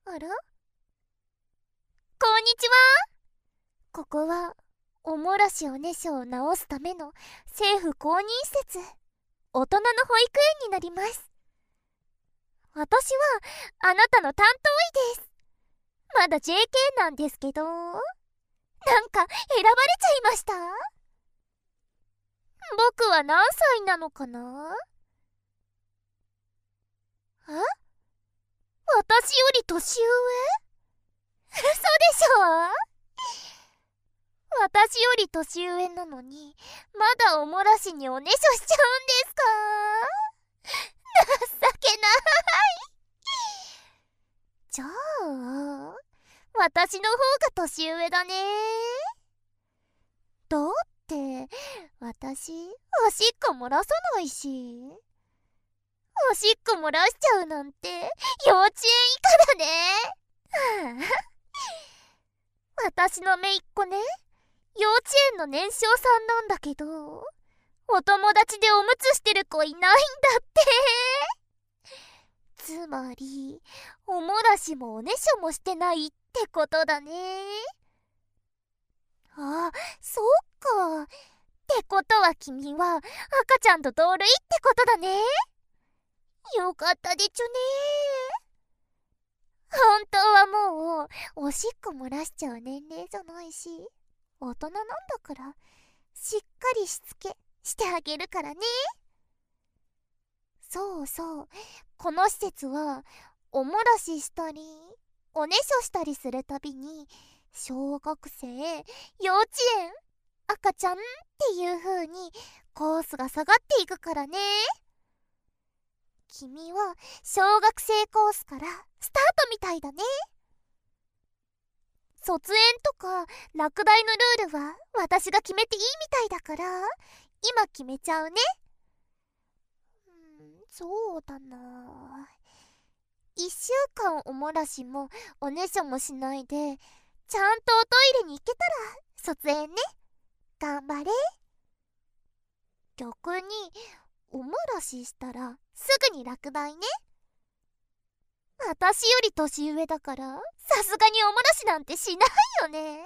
あら、こんにちは。ここはおもらしおねしょを治すための政府公認施設、大人の保育園になります。私はあなたの担当医です。まだ JK なんですけど、なんか選ばれちゃいました。僕は何歳なのかな。私より年上？嘘でしょ。私より年上なのに、まだおもらしにおねしょしちゃうんですか？情けない。じゃあ、私の方が年上だね。だって、私、おしっこ漏らさないし。おしっこ漏らしちゃうなんて、幼稚園以下だね。私の姪っ子ね、幼稚園の年少さんなんだけど、お友達でおむつしてる子いないんだって。つまり、おもらしもおねしょもしてないってことだね。あ、そっか。ってことは君は赤ちゃんと同類ってことだね。よかったでちゅね。本当はもうおしっこ漏らしちゃう年齢じゃないし、大人なんだからしっかりしつけしてあげるからね。そうそう、この施設はおもらししたりおねしょしたりするたびに、小学生、幼稚園、赤ちゃんっていう風にコースが下がっていくからね。君は小学生コースからスタートみたいだね。卒園とか落第のルールは私が決めていいみたいだから、今決めちゃうね。そうだな。1週間おもらしもおねしょもしないで、ちゃんとおトイレに行けたら卒園ね。頑張れ。逆におもらししたらすぐに落第ね。私より年上だからさすがにおもらしなんてしないよね。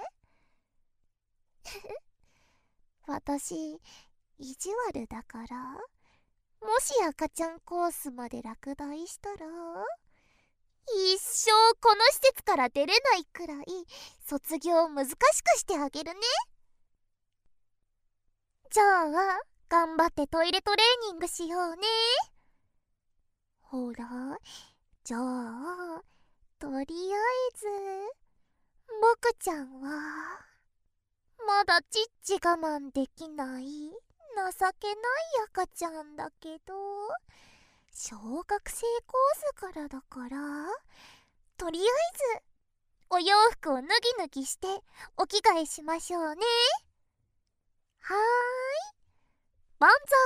私意地悪だから、もし赤ちゃんコースまで落第したら一生この施設から出れないくらい卒業難しくしてあげるね。じゃあ頑張ってトイレトレーニングしようね。ほら、じゃあとりあえず僕ちゃんはまだちっち我慢できない情けない赤ちゃんだけど、小学生コースからだから、とりあえずお洋服を脱ぎ脱ぎしてお着替えしましょうね。はーい、万歳。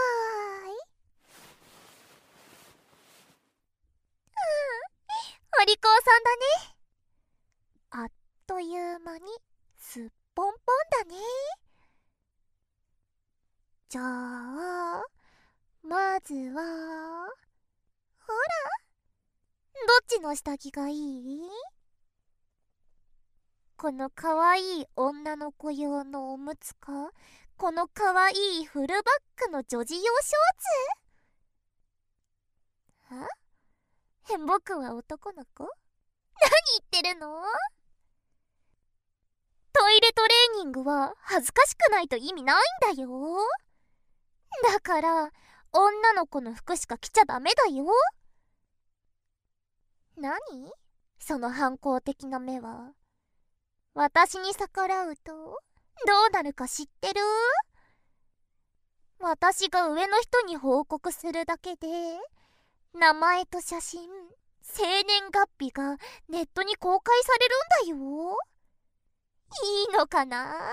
お利口さんだね。あっという間にすっぽんぽんだね。じゃあまずは、ほら、どっちの下着がいい？このかわいい女の子用のおむつか、このかわいいフルバックの女児用ショーツ？僕は男の子？何言ってるの？トイレトレーニングは恥ずかしくないと意味ないんだよ。だから女の子の服しか着ちゃダメだよ。何？その反抗的な目は。私に逆らうとどうなるか知ってる？私が上の人に報告するだけで、名前と写真、生年月日がネットに公開されるんだよ。いいのかな？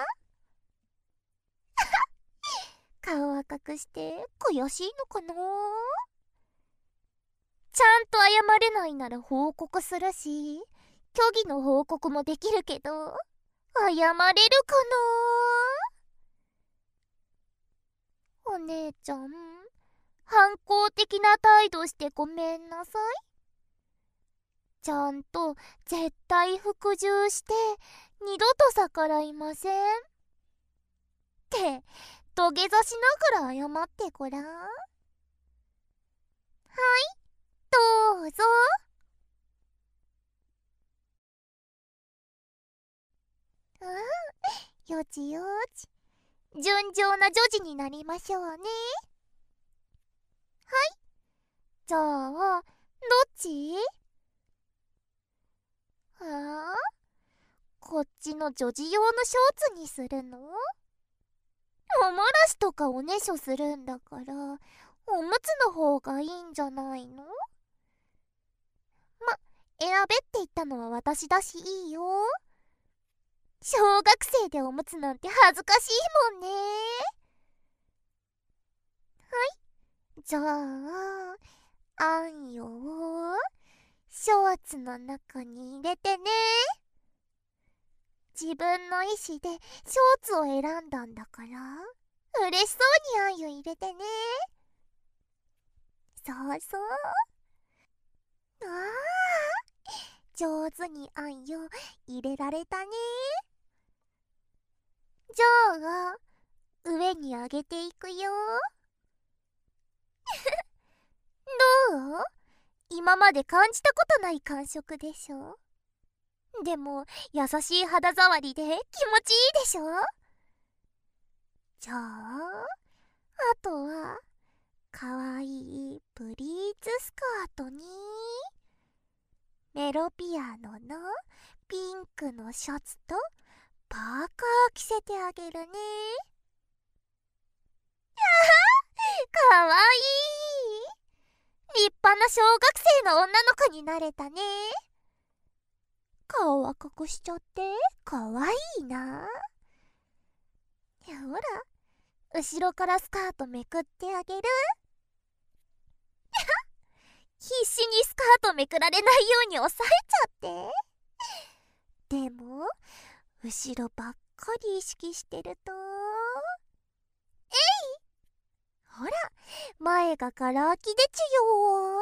顔は隠して悔しいのかな？ちゃんと謝れないなら報告するし、虚偽の報告もできるけど、謝れるかな？お姉ちゃん、反抗的な態度してごめんなさい。 ちゃんと絶対服従して二度と逆らいませんって土下座しながら謝ってごらん。はい、どうぞ。よちよち、純情な女児になりましょうね。じゃあ、どっち？こっちの女児用のショーツにするの？おもらしとかおねしょするんだから、おむつの方がいいんじゃないの？選べって言ったのは私だしいいよ。小学生でおむつなんて恥ずかしいもんね。じゃあ、あんよをショーツの中に入れてね。自分の意思でショーツを選んだんだから、嬉しそうにあんよ入れてね。そうそう。ああ、上手にあんよ入れられたね。じゃあ、上に上げていくよ。どう？今まで感じたことない感触でしょ？でも優しい肌触りで気持ちいいでしょ？じゃあ、あとはかわいいプリーツスカートにメロピアノのピンクのシャツとパーカー着せてあげるね。かわいい。立派な小学生の女の子になれたね。顔は隠しちゃってかわいいな。ほら、後ろからスカートめくってあげる。必死にスカートめくられないように押さえちゃって。でも後ろばっかり意識してると、ほら、前がガラ空きでちゅよ。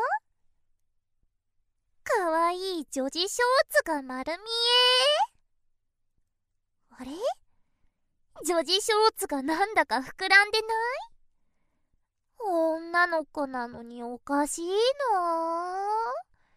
かわいい女児ショーツが丸見え。あれ、女児ショーツがなんだか膨らんでない？女の子なのにおかしいな。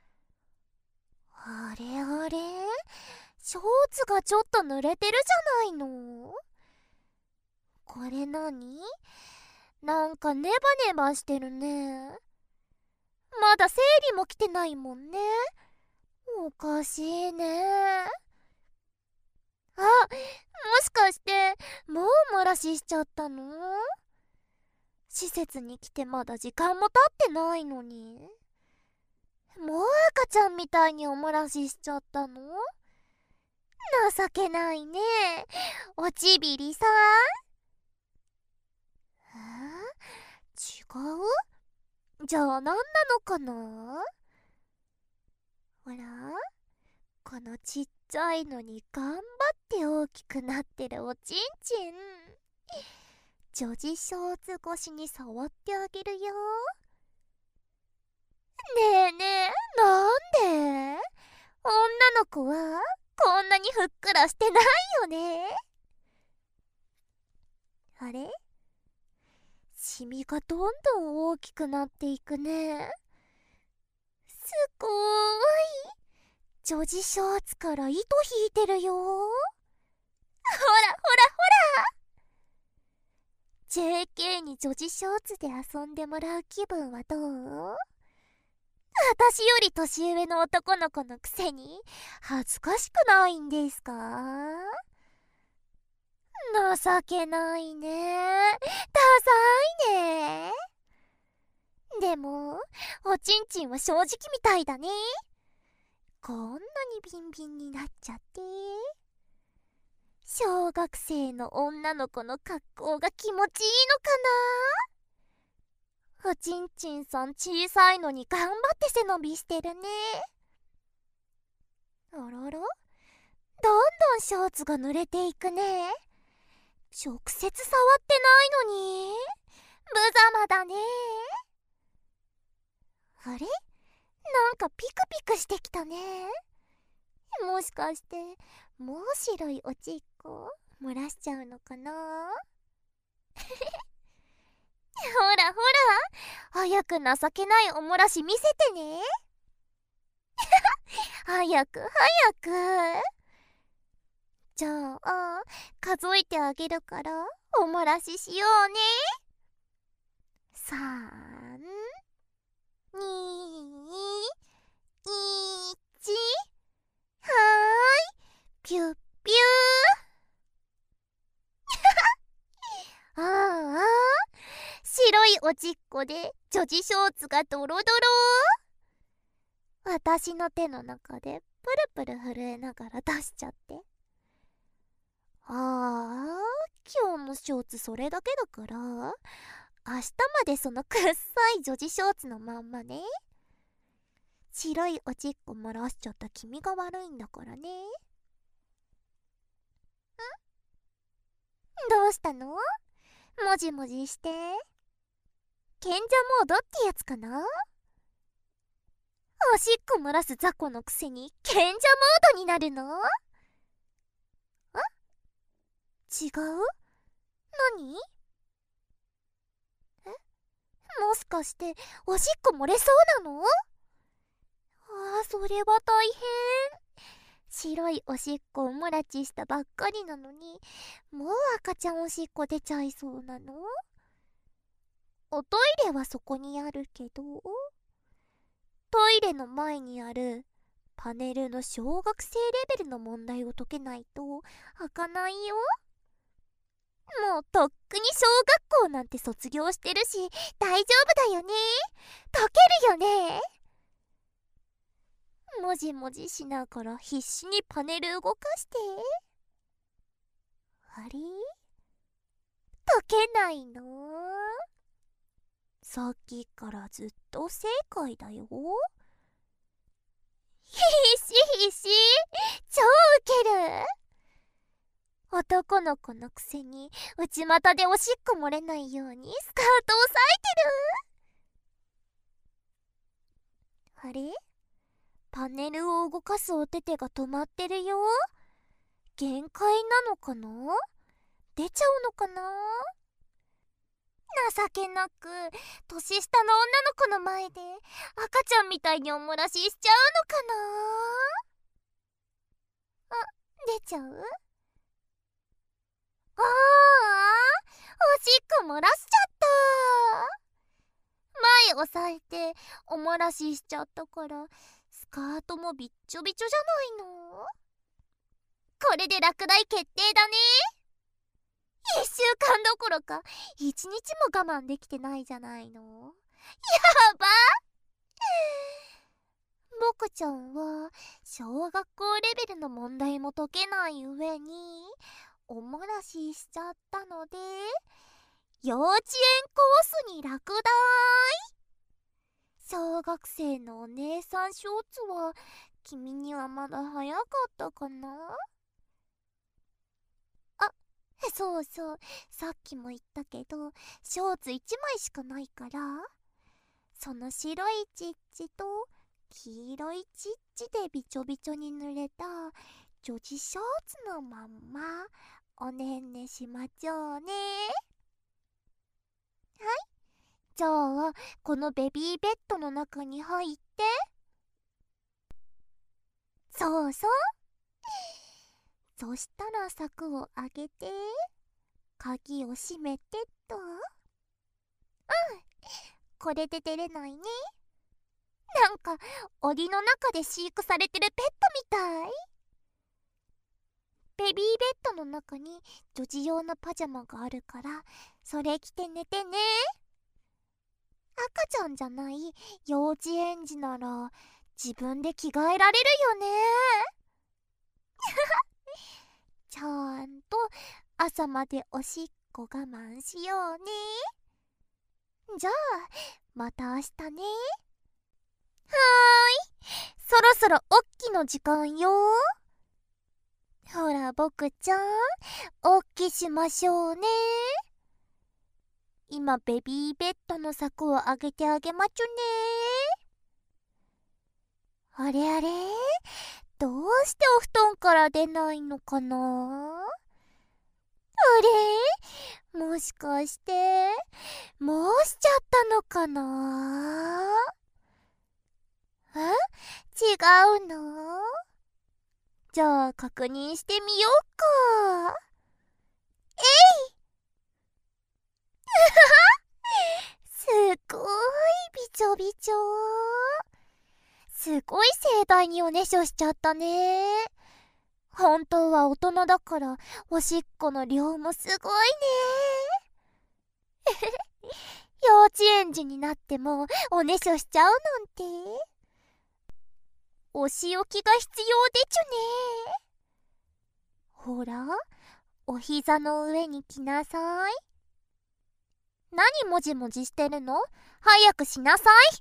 あれあれ、ショーツがちょっと濡れてるじゃないの。これ何？なんかネバネバしてるね。まだ生理も来てないもんね。おかしいね。あ、もしかしてもう漏らししちゃったの？施設に来てまだ時間も経ってないのに。もう赤ちゃんみたいにお漏らししちゃったの？情けないね。おちびりさん。違う？じゃあ何なのかな？ほら、このちっちゃいのに頑張って大きくなってるおちんちん。女児ショーツ越しに触ってあげるよ。ねえねえ、なんで？女の子はこんなにふっくらしてないよね。あれ？シミがどんどん大きくなっていくね。すごーい。女児ショーツから糸引いてるよ。ほらほらほら。JK に女児ショーツで遊んでもらう気分はどう？私より年上の男の子のくせに恥ずかしくないんですか？情けないね。ダサいね。でもおちんちんは正直みたいだね。こんなにビンビンになっちゃって。小学生の女の子の格好が気持ちいいのかな？おちんちんさん小さいのに頑張って背伸びしてるね。あらら、どんどんショーツが濡れていくね。直接触ってないのに無様だね。あれ？なんかピクピクしてきたね。もしかしてもう白いおちっこ漏らしちゃうのかな。ほらほら、早く情けないおもらし見せてね。早く早く。じゃあ数えてあげるからおもらししようね。3、2、1。はーい、ピュッピュー。ああ、白いおちっこで女児ショーツがドロドロ。私の手の中でプルプル震えながら出しちゃって。今日のショーツそれだけだから、明日までそのくっさい女児ショーツのまんまね。白いおちっこ漏らしちゃった君が悪いんだからね。どうしたの？もじもじして。賢者モードってやつかな？おしっこ漏らす雑魚のくせに賢者モードになるの？違う？何？もしかしておしっこ漏れそうなの？それは大変。白いおしっこをもらちしたばっかりなのに、もう赤ちゃんおしっこ出ちゃいそうなの？おトイレはそこにあるけど、トイレの前にあるパネルの小学生レベルの問題を解けないと開かないよ。もうとっくに小学校なんて卒業してるし大丈夫だよね。解けるよね。もじもじしながら必死にパネル動かして。あれ？解けないの？さっきからずっと正解だよ。必死必死、超ウケる。男の子のくせに内股でおしっこ漏れないようにスカートを押さえてる。あれ？パネルを動かすお手手が止まってるよ。限界なのかな？出ちゃうのかな？情けなく年下の女の子の前で赤ちゃんみたいにおもらししちゃうのかな？出ちゃう？おしっこ漏らしちゃった。前押さえておもらししちゃったからスカートもびっちょびちょじゃないの？これで落第決定だね。1週間どころか1日も我慢できてないじゃないの。やば。僕ちゃんは小学校レベルの問題も解けない上におもらししちゃったので幼稚園コースに落第。小学生のお姉さんショーツは君にはまだ早かったかな？そうそう、さっきも言ったけどショーツ1枚しかないから、その白いチッチと黄色いチッチでびちょびちょに濡れた女児ショーツのまんまおねんねしまちょうね。はい、じゃあこのベビーベッドの中に入って。そうそう。そしたら柵を開けて鍵を閉めてっと。これで出れないね。なんか檻の中で飼育されてるペットみたい。ベビーベッドの中に女児用のパジャマがあるからそれ着て寝てね。赤ちゃんじゃない幼稚園児なら自分で着替えられるよね。ちゃんと朝までおしっこ我慢しようね。じゃあまた明日ね。はーい、そろそろおっきの時間よ。ほら僕ちゃん、おっきしましょうね。今ベビーベッドの柵を上げてあげまちゅね。 あれあれ、どうしてお布団から出ないのかな。あれ、もしかしてもうしちゃったのかな。違うの？じゃあ確認してみようか。すごいびちょびちょ。すごい盛大におねしょしちゃったね。本当は大人だからおしっこの量もすごいね。幼稚園児になってもおねしょしちゃうなんて。お仕置きが必要でちゅね。ほら、お膝の上に来なさい。何もじもじしてるの？早くしなさい。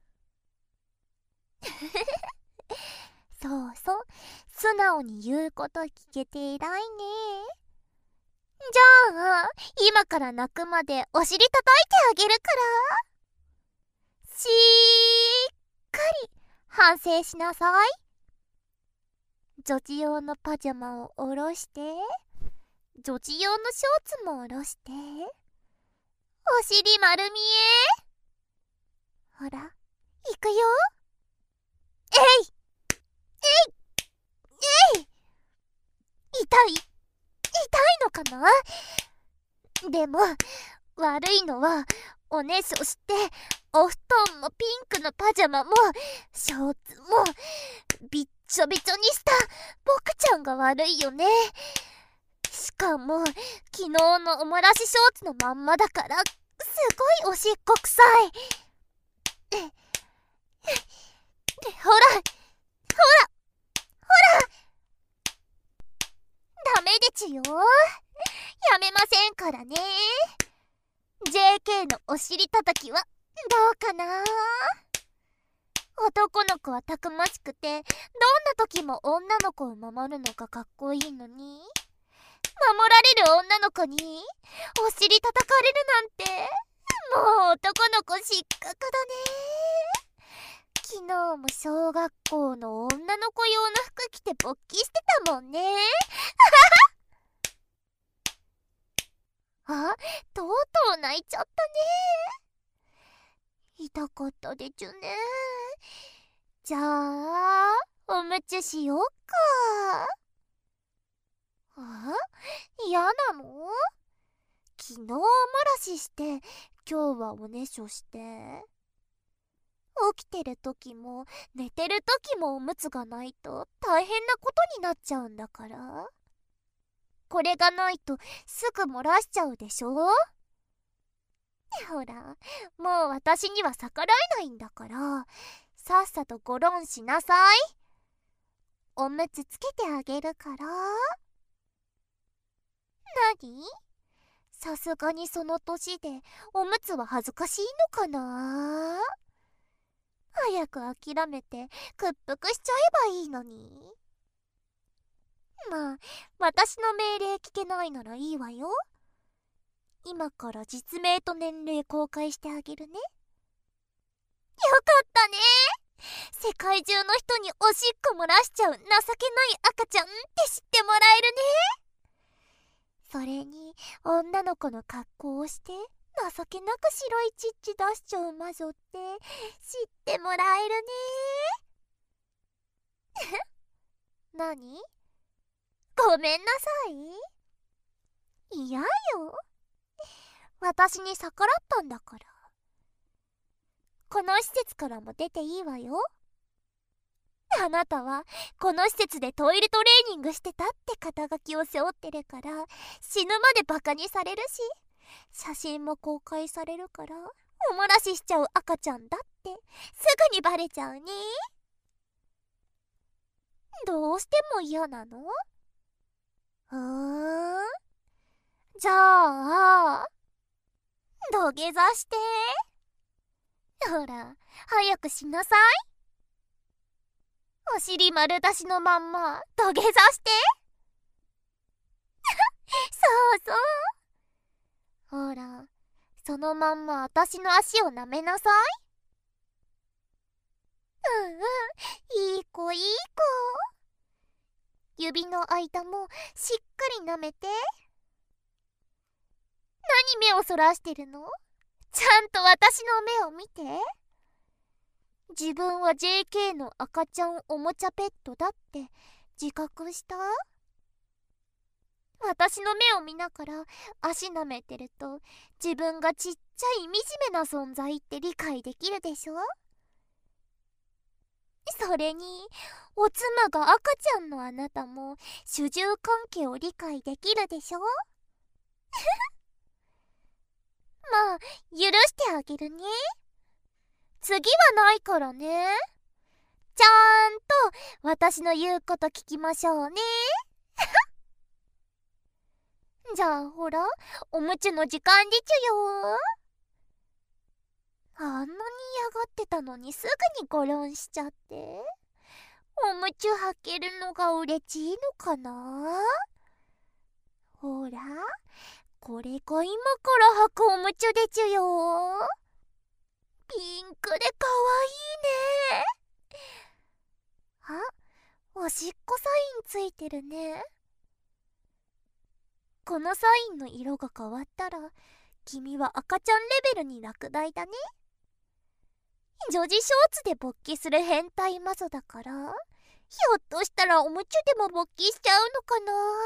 そうそう、素直に言うこと聞けて偉いね。じゃあ今から泣くまでお尻叩いてあげるから、しっかり反省しなさい。女児用のパジャマを下ろして、女児用のショーツも下ろして、お尻丸見え。ほら、いくよ。えいえいえい。痛いのかな。でも悪いのは、おねしょしてお布団もピンクのパジャマもショーツもびっちょびちょにした僕ちゃんが悪いよね。しかも昨日のおもらしショーツのまんまだから、すごいおしっこ臭い。ほらダメでちゅよ。やめませんからね。JK のお尻叩きはどうかな。男の子はたくましくて、どんな時も女の子を守るのがかっこいいのに、守られる女の子にお尻叩かれるなんて、もう男の子失格だね。昨日も小学校の女の子用の服着て勃起してたもんね。あ、とうとう泣いちゃったね。痛かったでちゅね。じゃあおむつしよっか。嫌なの？昨日おもらしして今日はおねしょして、起きてる時も寝てる時もおむつがないと大変なことになっちゃうんだから。これがないとすぐ漏らしちゃうでしょ。ほら、もう私には逆らえないんだから、さっさとごろんしなさい。おむつつけてあげるから。なに？さすがにその年でおむつは恥ずかしいのかな。早く諦めて屈服しちゃえばいいのに。まあ、私の命令聞けないならいいわよ。今から実名と年齢公開してあげるね。よかったね。世界中の人におしっこ漏らしちゃう情けない赤ちゃんって知ってもらえるね。それに女の子の格好をして情けなく白いチッチ出しちゃう魔女って知ってもらえるね。なに？ごめんなさい。嫌よ。私に逆らったんだから。この施設からも出ていいわよ。あなたはこの施設でトイレトレーニングしてたって肩書きを背負ってるから、死ぬまでバカにされるし、写真も公開されるから、おもらししちゃう赤ちゃんだってすぐにバレちゃうね。どうしても嫌なの？じゃあ土下座して。ほら、早くしなさい。お尻丸出しのまんま土下座して。そうそう。ほら、そのまんま私の足を舐めなさい。いい指の間もしっかり舐めて。何目をそらしてるの？ちゃんと私の目を見て。自分は JK の赤ちゃんおもちゃペットだって自覚した？私の目を見ながら足舐めてると、自分がちっちゃい惨めな存在って理解できるでしょ？それにお妻が赤ちゃんのあなたも主従関係を理解できるでしょ？まあ許してあげるね。次はないからね。ちゃんと私の言うこと聞きましょうね。じゃあほら、おむつの時間でちゅよ。あんなに嫌がってたのにすぐにゴロンしちゃって。おむつ履けるのが嬉しいのかな？ほら、これが今から履くおむつでちゅよ。ピンクでかわいいね。あ、おしっこサインついてるね。このサインの色が変わったら、君は赤ちゃんレベルに落第だね。女児ショーツで勃起する変態マゾだから、ひょっとしたらおむつでも勃起しちゃうのか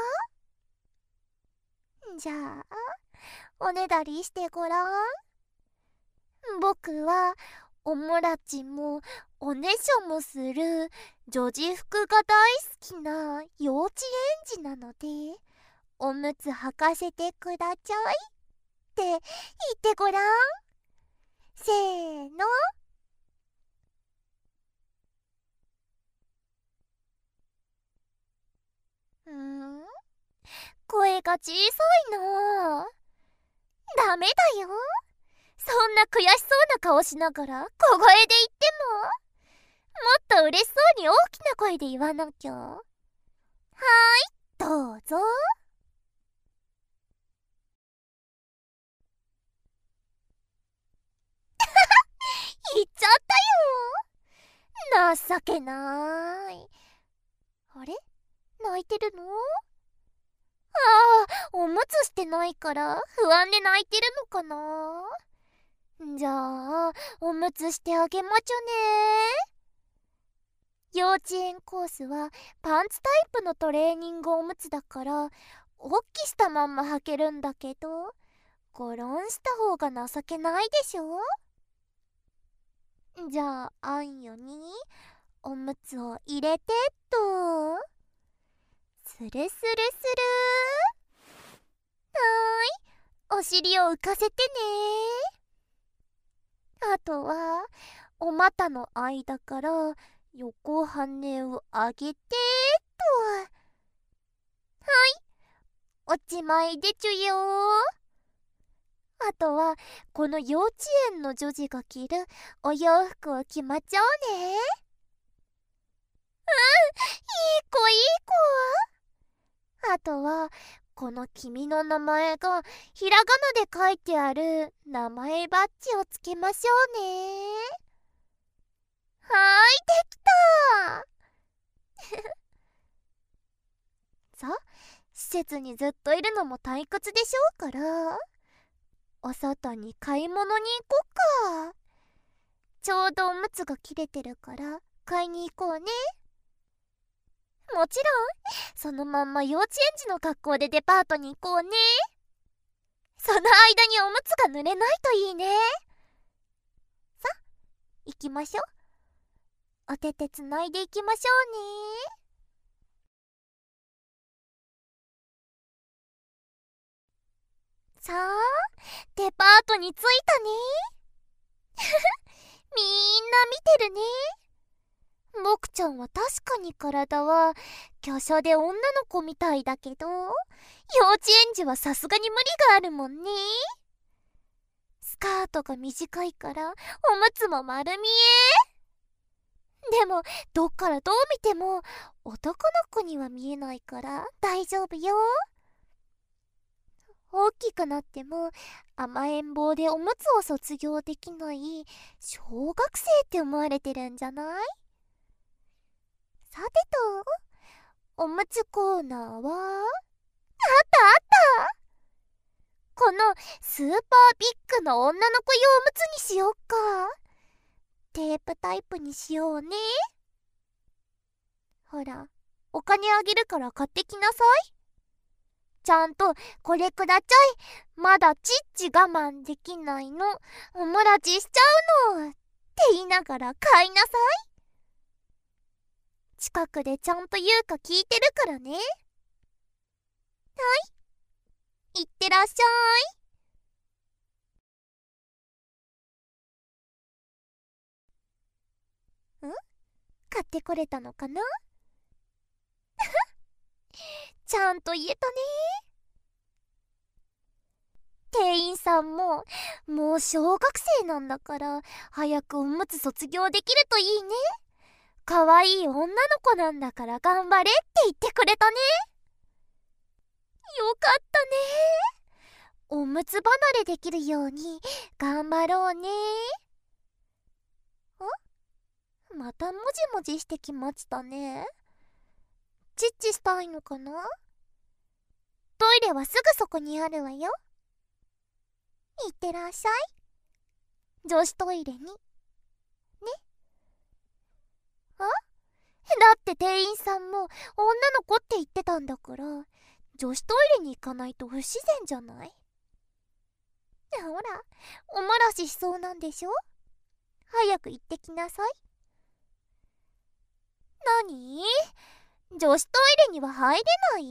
な？じゃあ、おねだりしてごらん。僕はおもらちもおねしょもする女児服が大好きな幼稚園児なので、おむつ履かせてくだちゃいって言ってごらん。せーの。声が小さいな。ダメだよ。そんな悔しそうな顔しながら小声で言っても、もっと嬉しそうに大きな声で言わなきゃ。はーい、どうぞ。言っちゃったよ。情けなーい。あれ？泣いてるの？ああ、おむつしてないから不安で泣いてるのかな。じゃあ、おむつしてあげまちょね。幼稚園コースはパンツタイプのトレーニングおむつだから、おっきしたまんま履けるんだけど、ゴロンした方が情けないでしょ。じゃあ、あんよにおむつを入れてっと。スルスルスルー。お尻を浮かせてね。あとはお股の間から横羽を上げてっと。はい、おしまいでちゅよ。あとはこの幼稚園の女児が着るお洋服を着まちゃうね。いい子いい子。あとはこの君の名前がひらがなで書いてある名前バッジをつけましょうね。はーい、できた。さあ、施設にずっといるのも退屈でしょうから、お外に買い物に行こうか。ちょうどおむつが切れてるから買いに行こうね。もちろんそのまんま幼稚園児の格好でデパートに行こうね。その間におむつが濡れないといいね。さ、行きましょう。お手手つないでいきましょうね。さあ、デパートに着いたね。みんな見てるね。僕ちゃんは確かに体は華奢で女の子みたいだけど、幼稚園児はさすがに無理があるもんね。スカートが短いからおむつも丸見え。でもどっからどう見ても男の子には見えないから大丈夫よ。大きくなっても甘えん坊でおむつを卒業できない小学生って思われてるんじゃない？さてと、 おむつコーナーはあったあった。このスーパービッグの女の子用おむつにしよっか。テープタイプにしようね。ほら、お金あげるから買ってきなさい。ちゃんとこれくだちゃい。まだちっち我慢できないの。おもらししちゃうの。って言いながら買いなさい。近くでちゃんと言うか聞いてるからね。はい、いってらっしゃい。買ってこれたのかな。ちゃんと言えたね。店員さんも、もう小学生なんだから、早くおむつ卒業できるといいね。かわいい女の子なんだから頑張れって言ってくれたね。よかったね。おむつ離れできるように頑張ろうね。またもじもじしてきましたね。チッチしたいのかな。トイレはすぐそこにあるわよ。いってらっしゃい。女子トイレに。ね。だって店員さんも女の子って言ってたんだから、女子トイレに行かないと不自然じゃない？ほら、おもらししそうなんでしょ？早く行ってきなさい。なに？女子トイレには入れない？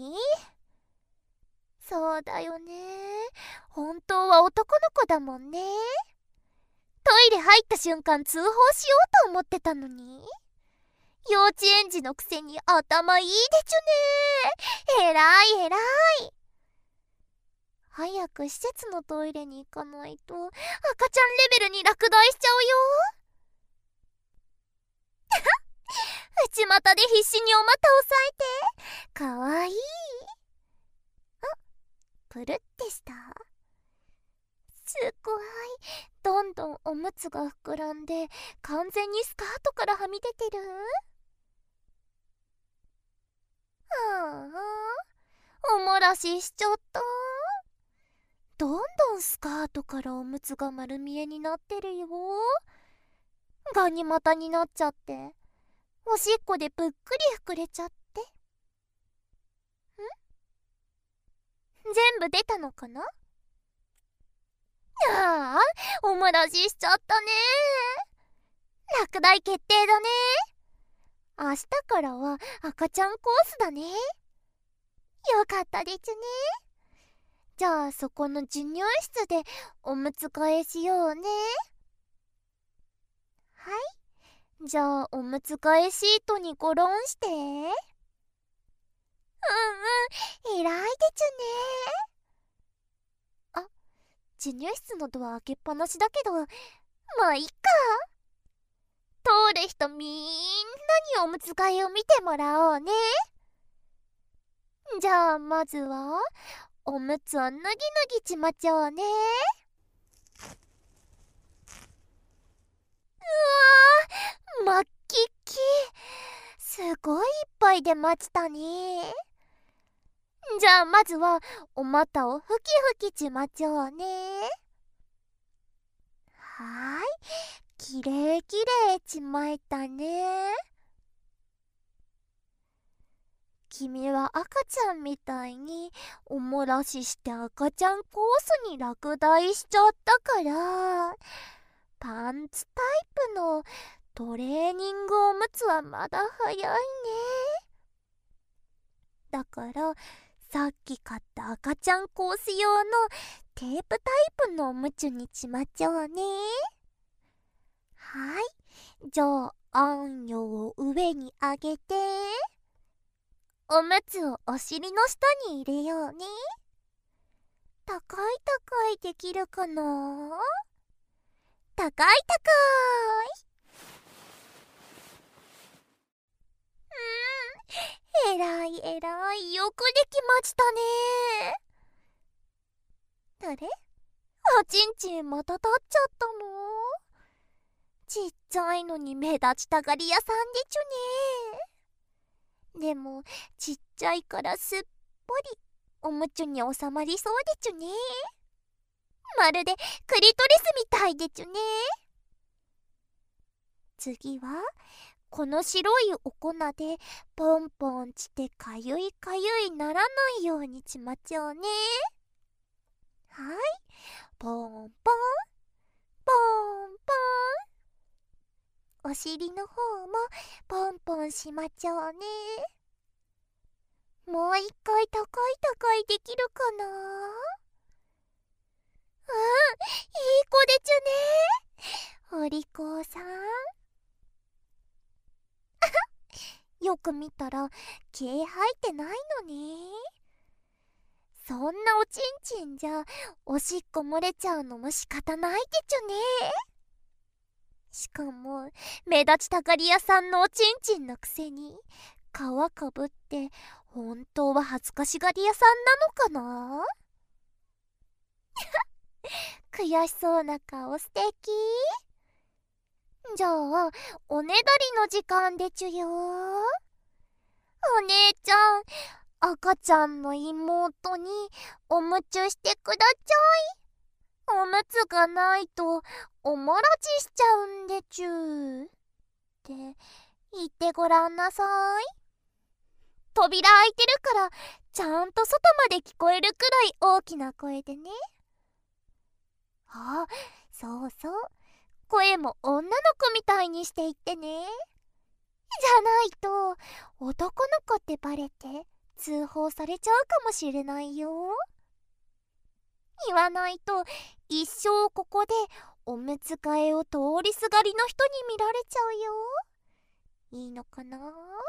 そうだよね。本当は男の子だもんね。トイレ入った瞬間通報しようと思ってたのに。幼稚園児のくせに頭いいでちゅね。えらいえらい。早く施設のトイレに行かないと赤ちゃんレベルに落第しちゃうよ。内股で必死にお股を押さえて。かわいい。プルってした。すごい。どんどんおむつが膨らんで完全にスカートからはみ出てる。おもらししちゃった。どんどんスカートからおむつが丸見えになってるよ。ガニ股になっちゃって、おしっこでぷっくり膨れちゃって。全部出たのかな。ああ、おもらししちゃったね。落第決定だね。明日からは赤ちゃんコースだね。よかったですね。じゃあそこの授乳室でおむつ替えしようね。はい。じゃあおむつ替えシートにゴロンして。偉いでちゅね。授乳室のドア開けっぱなしだけど、まあいっか。通る人みんなにおむつ替えを見てもらおうね。じゃあまずはおむつを脱ぎ脱ぎちまちょうね。うわー、まっきっき。すごいいっぱい出ましたね。じゃあまずはお股をふきふきちまちょうね。はーい、きれいきれいちまえたね。君は赤ちゃんみたいにおもらしして赤ちゃんコースに落第しちゃったから、パンツタイプのトレーニングおむつはまだ早いね。だからさっき買った赤ちゃんコース用のテープタイプのおむつにしまちょうね。はい、じゃああんよを上に上げて、おむつをお尻の下に入れようね。高い高いできるかな。高い高い。えらいえらい、よくできましたね。あれ、おちんちんまた立っちゃったの。ちっちゃいのに目立ちたがり屋さんでちゅね。 でもちっちゃいからすっぽりおむつに収まりそうでちゅね。まるでクリトリスみたいでちゅね。次はこの白いお粉でポンポンしてかゆいかゆいならないようにちまちょうね。はい、ポンポンポンポン。お尻の方もポンポンしまちょうね。もう一回高い高いできるかな。いい子でちゅね。お利口さん。よく見たら毛生えてないのね。そんなおちんちんじゃおしっこ漏れちゃうのも仕方ないでちゅね。しかも目立ちたがり屋さんのおちんちんのくせに皮かぶって本当は恥ずかしがり屋さんなのかな。悔しそうな顔すてき。じゃあおねだりの時間でちゅよ。お姉ちゃん、赤ちゃんの妹におむつしてくだちゃい。おむつがないとおもらししちゃうんでちゅって言ってごらんなさい。扉開いてるからちゃんと外まで聞こえるくらい大きな声でね。あ、そうそう、声も女の子みたいにして言ってね。じゃないと男の子ってバレて通報されちゃうかもしれないよ。言わないと一生ここでおむつ替えを通りすがりの人に見られちゃうよ。いいのかな。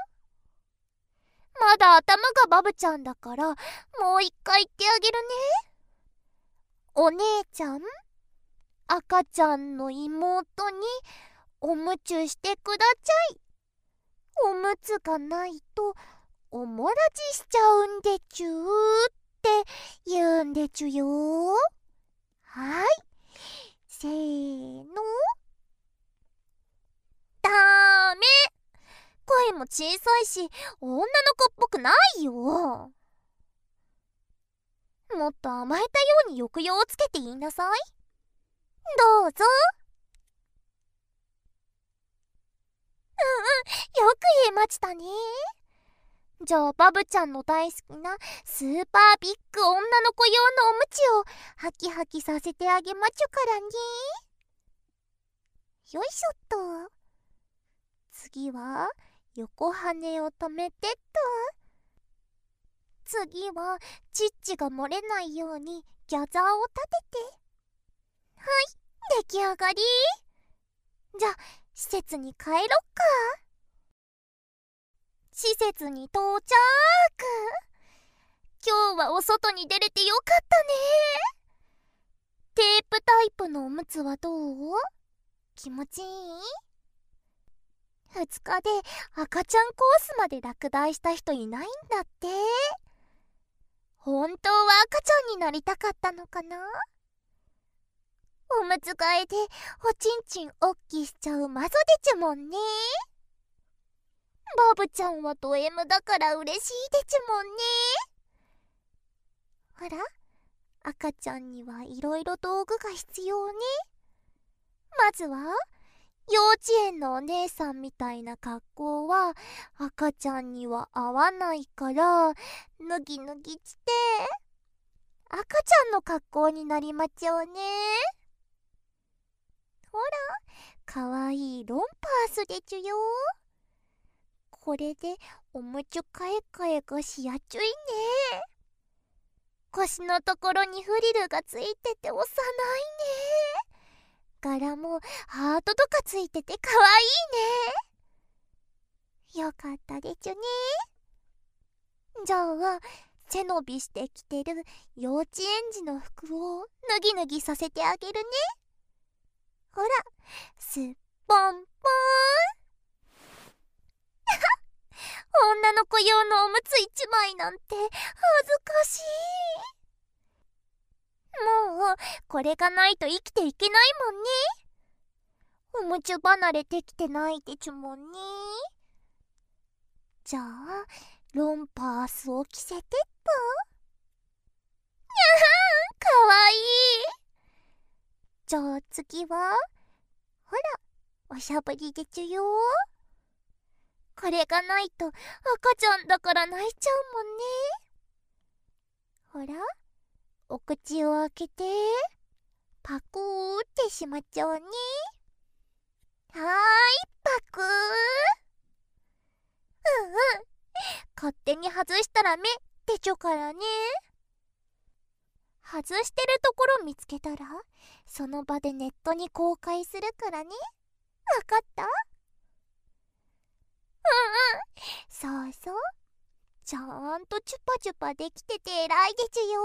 まだ頭がバブちゃんだからもう一回言ってあげるね。お姉ちゃん、赤ちゃんの妹におむつしてくだちゃい。おむつがないとおもらししちゃうんでちゅって言うんでちゅよ。はい、せーの。ダメ。声も小さいし女の子っぽくないよ。もっと甘えたように抑揚をつけて言いなさい。どうぞ。よく言えましたね。じゃあバブちゃんの大好きなスーパービッグ女の子用のおむつをハキハキさせてあげまちゅからね。よいしょっと。次は横羽を止めてっと。次はチッチが漏れないようにギャザーを立てて。はい、出来上がり。じゃあ施設に帰ろっか。施設に到着。今日はお外に出れてよかったね。テープタイプのおむつはどう？気持ちいい？2日で赤ちゃんコースまで落第した人いないんだって。本当は赤ちゃんになりたかったのかな。おむつ替えでおちんちんおっきしちゃうマゾでちゅもんね。バブちゃんはド M だから嬉しいでちゅもんね。ほら、赤ちゃんにはいろいろ道具が必要ね。まずは幼稚園のお姉さんみたいな格好は赤ちゃんには合わないから脱ぎ脱ぎして赤ちゃんの格好になりまちょうね。ほら、かわいいロンパースでちゅよ。これでおむつ替え替えがしやちゅいね。腰のところにフリルがついてて幼いね。柄もハートとかついててかわいいね。よかったでちゅね。じゃあ背伸びして着てる幼稚園児の服を脱ぎ脱ぎさせてあげるね。ほら、すっぽんぽん。女の子用のおむつ1枚なんて恥ずかしい。もうこれがないと生きていけないもんね。おむつ離れできてないでちゅもんね。 じゃあロンパースを着せてっと。かわいい。じゃあ次はほら、おしゃぶりでちゅよ。これがないと赤ちゃんだから泣いちゃうもんね。ほら、お口を開けてパクーってしまっちゃうね。はーい、パクー。勝手に外したら目ってちょからね。外してるところ見つけたらその場でネットに公開するからね。わかった？そうそう、ちゃんとチュパチュパできてて偉いでちゅよ。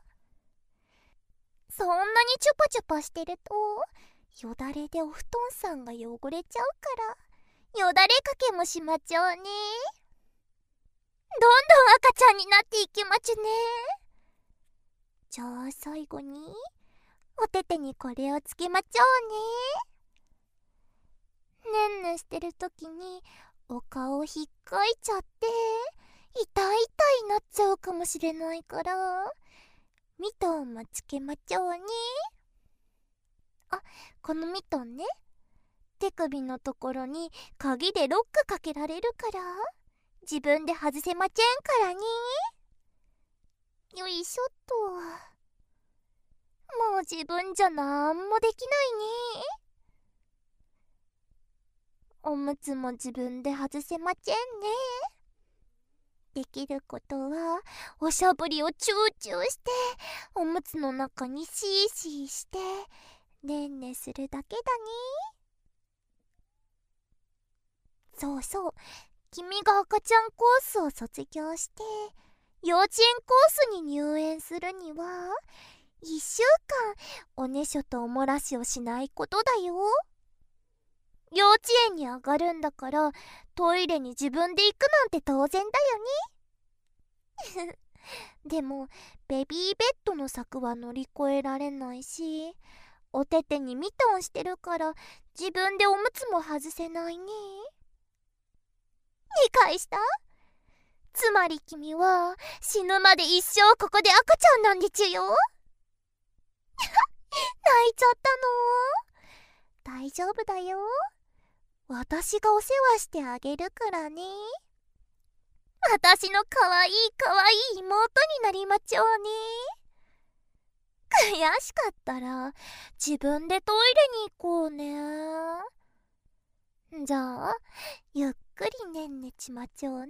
そんなにチュパチュパしてるとよだれでお布団さんが汚れちゃうからよだれかけもしまっちゃうね。どんどん赤ちゃんになっていきまちゅね。じゃあ最後におててにこれをつけまちゃおうね。ねんねしてるときにお顔をひっかいちゃって痛い痛いなっちゃうかもしれないからミトンもつけまちゃおうね。あ、このミトンね、手首のところに鍵でロックかけられるから自分で外せまちぇんからね。よいしょっと。もう自分じゃなんもできないね。おむつも自分で外せまちぇんね。できることはおしゃぶりをチューチューしておむつの中にシーシーしてねんねするだけだね。そうそう、君が赤ちゃんコースを卒業して幼稚園コースに入園するには1週間おねしょとおもらしをしないことだよ。幼稚園に上がるんだからトイレに自分で行くなんて当然だよね。でもベビーベッドの柵は乗り越えられないしおててにミトンしてるから自分でおむつも外せないね。理解した？つまり君は死ぬまで一生ここで赤ちゃんなんでちゅよ。泣いちゃったの？大丈夫だよ。私がお世話してあげるからね。私のかわいいかわいい妹になりまちょうね。悔しかったら自分でトイレに行こうね。じゃあゆっくりねんねちまちょうね。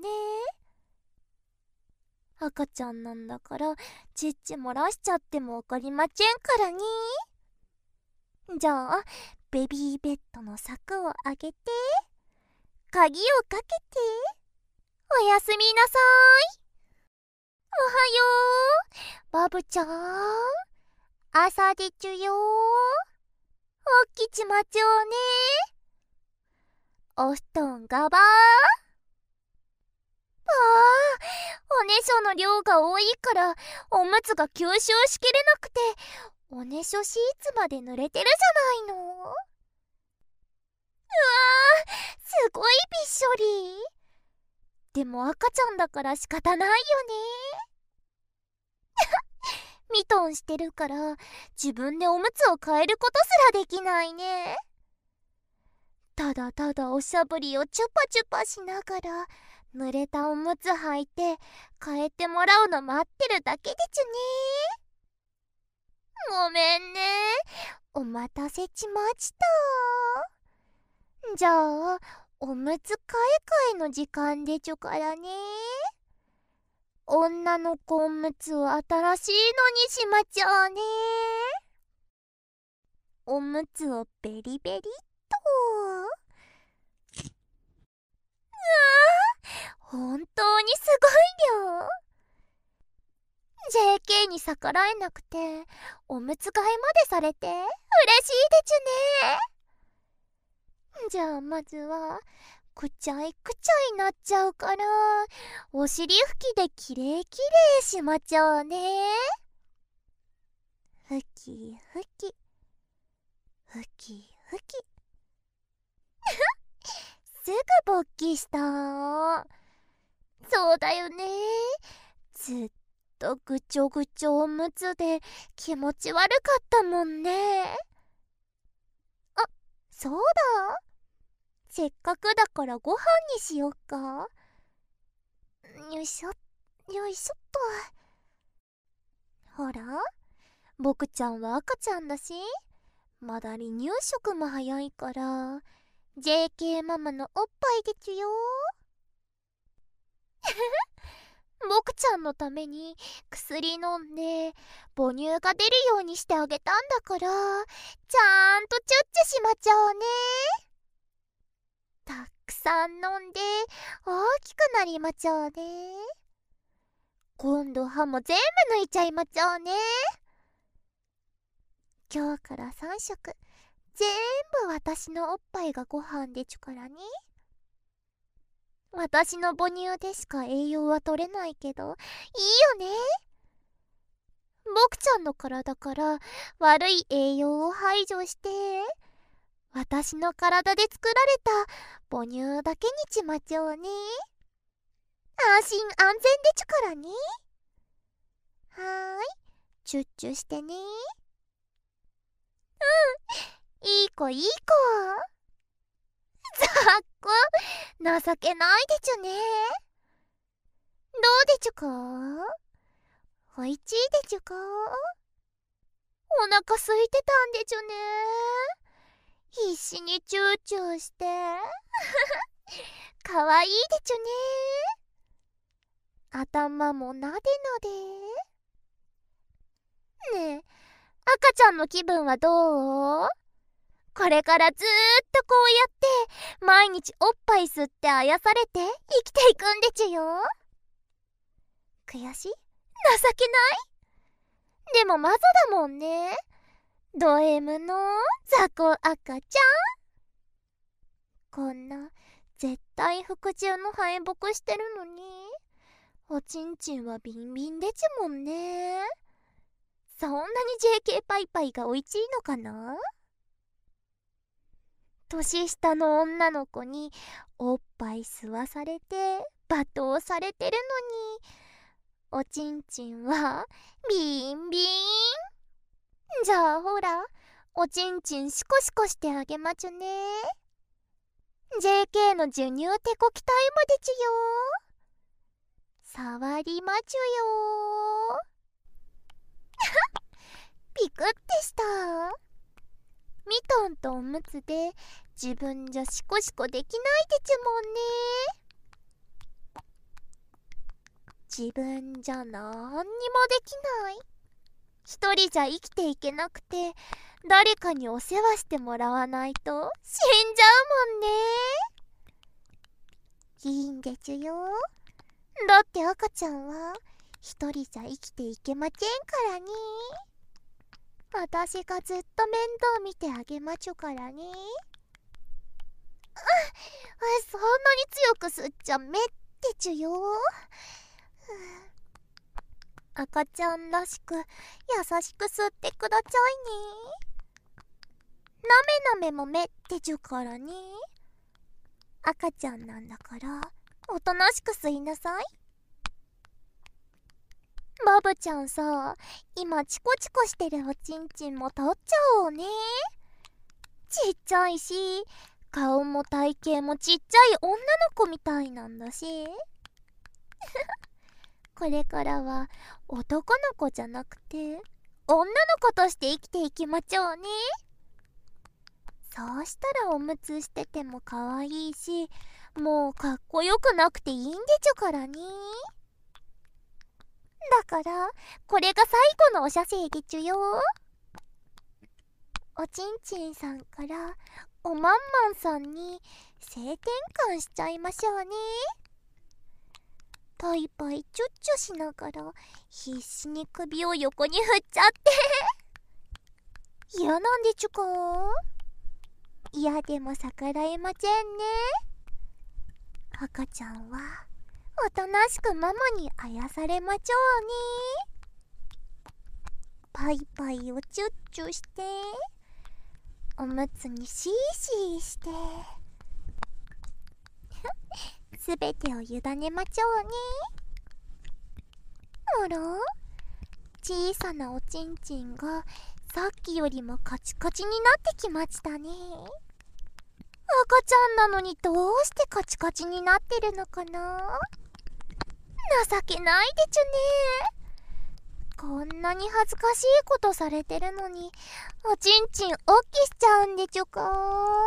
赤ちゃんなんだからちっち漏らしちゃってもわかりまちぇんからね。じゃあベビーベッドの柵を開けて鍵をかけておやすみなさい。おはようバブちゃん、朝でちゅよ。起きちまちょうね。お布団がばー。おねしょの量が多いからおむつが吸収しきれなくておねしょシーツまで濡れてるじゃないの。うわー、すごいびっしょり。でも赤ちゃんだから仕方ないよね。ミトンしてるから自分でおむつを変えることすらできないね。ただただおしゃぶりをチュパチュパしながら濡れたおむつ履いて変えてもらうの待ってるだけでちゅね。ごめんね、お待たせちました。じゃあおむつ替え替えの時間でちゅからね。女の子おむつを新しいのにしまちゃうね。おむつをベリベリっと。本当にすごいよ。JK に逆らえなくておむつ替えまでされて嬉しいでちゅね。じゃあまずはくちゃいくちゃいなっちゃうからお尻拭きできれいきれいしまちゃうね。ふきふきふきふきすぐ勃起した。 そうだよね。ずっとぐちょぐちょおむつで気持ち悪かったもんね。あ、そうだ。せっかくだからご飯にしよっか。よいしょ、よいしょっと。ほら、僕ちゃんは赤ちゃんだし、まだ離乳食も早いから、JK ママのおっぱいでちゅよ。僕ちゃんのために薬飲んで母乳が出るようにしてあげたんだから、ちゃんとチュッチュしまちゃうね。たくさん飲んで大きくなりまちゃうね。今度歯も全部抜いちゃいまちゃうね。今日から3食全部私のおっぱいがご飯でちゅからね。私の母乳でしか栄養は取れないけど、いいよね。僕ちゃんの体から悪い栄養を排除して、私の体で作られた母乳だけにちまちょうね。安心安全でちゅからね。はーい、チュッチュしてね。いい子いい子。ざっこ、情けないでちゅね。どうでちゅか？おいちいでちゅか？お腹空いてたんでちゅね。必死にチューチューしてかわいいでちゅね。頭もなでなで。ねえ、赤ちゃんの気分はどう？これからずーっとこうやって毎日おっぱい吸ってあやされて生きていくんでちゅよ。悔しい？情けない？でもマザだもんね。ド M の雑魚赤ちゃん。こんな絶対服従の敗北してるのに、おちんちんはビンビンでちもんね。そんなに JK パイパイがおいちいのかな？年下の女の子におっぱい吸わされて罵倒されてるのに、おちんちんはビンビン。じゃあほら、おちんちんシコシコしてあげまちゅね。JK の授乳テコキタイムでちゅよ。触りまちゅよ。ピクってした。ミトンとおむつで自分じゃシコシコできないでちゅもんね。自分じゃなんにもできない。一人じゃ生きていけなくて、誰かにお世話してもらわないと死んじゃうもんね。いいんでちゅよ。だって赤ちゃんは一人じゃ生きていけませんからね。私がずっと面倒見てあげまちゅからね。そんなに強く吸っちゃめってちゅよ。赤ちゃんらしく優しく吸ってくだちゃいね。なめなめもめってちゅからね。赤ちゃんなんだからおとなしく吸いなさい。バブちゃんさ、今チコチコしてるおちんちんも取っちゃおうね。ちっちゃいし、顔も体型もちっちゃい女の子みたいなんだしこれからは男の子じゃなくて女の子として生きていきまちょうね。そうしたらおむつしてても可愛いし、もうかっこよくなくていいんでちょからね。だからこれが最後のお射精でちゅよ。おちんちんさんからおまんまんさんに性転換しちゃいましょうね。パイパイチュッチュしながら必死に首を横に振っちゃって嫌なんでちゅか？嫌でも逆らえませんね。赤ちゃんはおとなしくママにあやされまちょうね。パイパイをチュッチュしておむつにシーシーしてすべてを委ねまちょうね。あら、小さなおちんちんがさっきよりもカチカチになってきましたね。赤ちゃんなのにどうしてカチカチになってるのかな。情けないでちゅね。こんなに恥ずかしいことされてるのにおちんちんおっきしちゃうんでちゅか。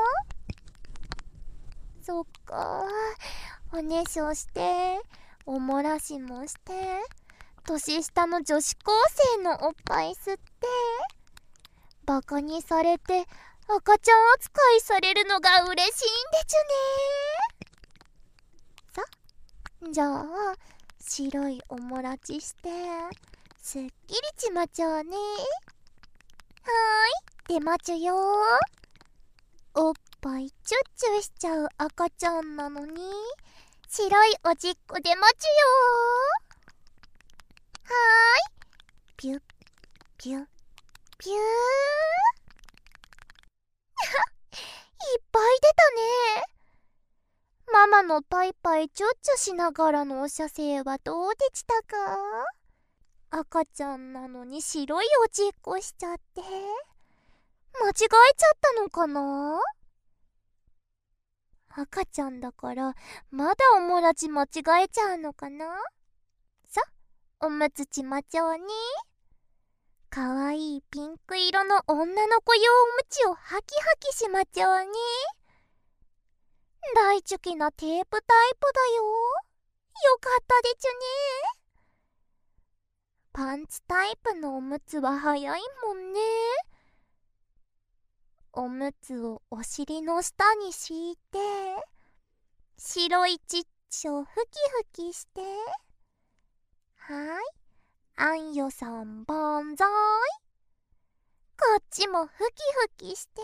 そっか、おねしょしておもらしもして年下の女子高生のおっぱい吸ってバカにされて赤ちゃん扱いされるのが嬉しいんでちゅね。さ、じゃあ白いおもらちしてすっきりちまちょうね。はーい、出まちゅよ。おっぱいチュッチュしちゃう赤ちゃんなのに白いおじっこ出まちゅよ。はーい、ピュッピュッピューいっぱい出たね。ママのパイパイチュッチュしながらのお射精はどうでしたか。赤ちゃんなのに白いおじっこしちゃって間違えちゃったのかな。赤ちゃんだからまだおもらち間違えちゃうのかな。さ、おむつちまちょうね。かわいいピンク色の女の子用おむちをハキハキしまちょうね。大チュキなテープタイプだよ。よかったでちゅね。パンツタイプのおむつは早いもんね。おむつをお尻の下に敷いて白いチッチをふきふきして、はい、あんよさんばんざい。こっちもふきふきして、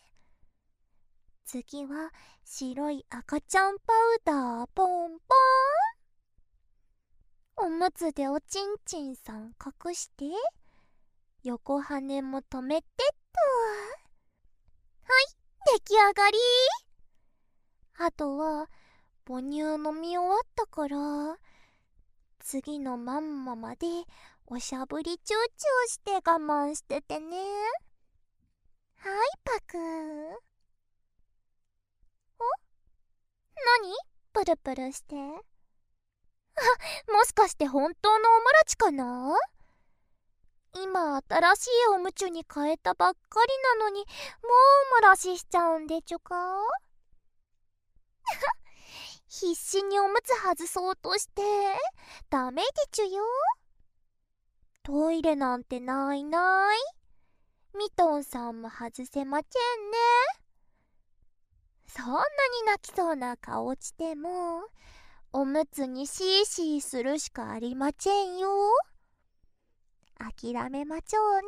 次は白い赤ちゃんパウダーポンポン。おむつでおちんちんさん隠して横羽も止めてっと。はい、出来上がり。あとは母乳飲み終わったから次のマンマまでおしゃぶりチューチューして我慢しててね。はい、パクー。お？何？プルプルして。もしかして本当のおもらちかな？今新しいおむちゅに変えたばっかりなのにもうおもらししちゃうんでちゅか。必死におむつ外そうとしてダメでちゅよ。トイレなんてないない。ミトンさんも外せまちぇんね。そんなに泣きそうな顔してもおむつにシーシーするしかありまちぇんよ。諦めまちょうね。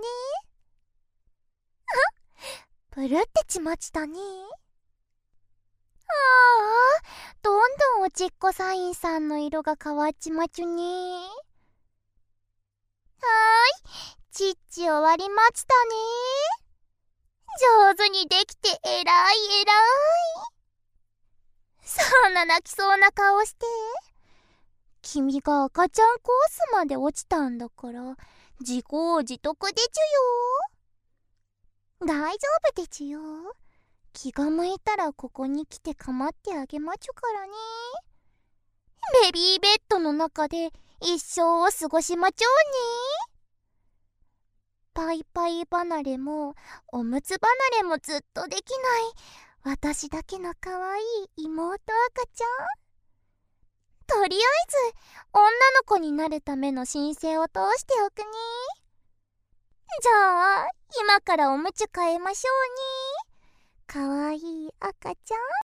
プルってちまちたね。ああ、どんどんおちっこサインさんの色が変わっちまちゅね。はーい、チッチ終わりましたね。上手にできてえらいえらい。そんな泣きそうな顔して。君が赤ちゃんコースまで落ちたんだから自業自得でちゅよ。大丈夫でちゅよ。気が向いたらここに来て構ってあげまちゅからね。ベビーベッドの中で一生を過ごしまちょうね。パイパイ離れもおむつ離れもずっとできない私だけのかわいい妹赤ちゃん。とりあえず女の子になるための申請を通しておくね。じゃあ今からおむつ替えましょうね。かわいい赤ちゃん。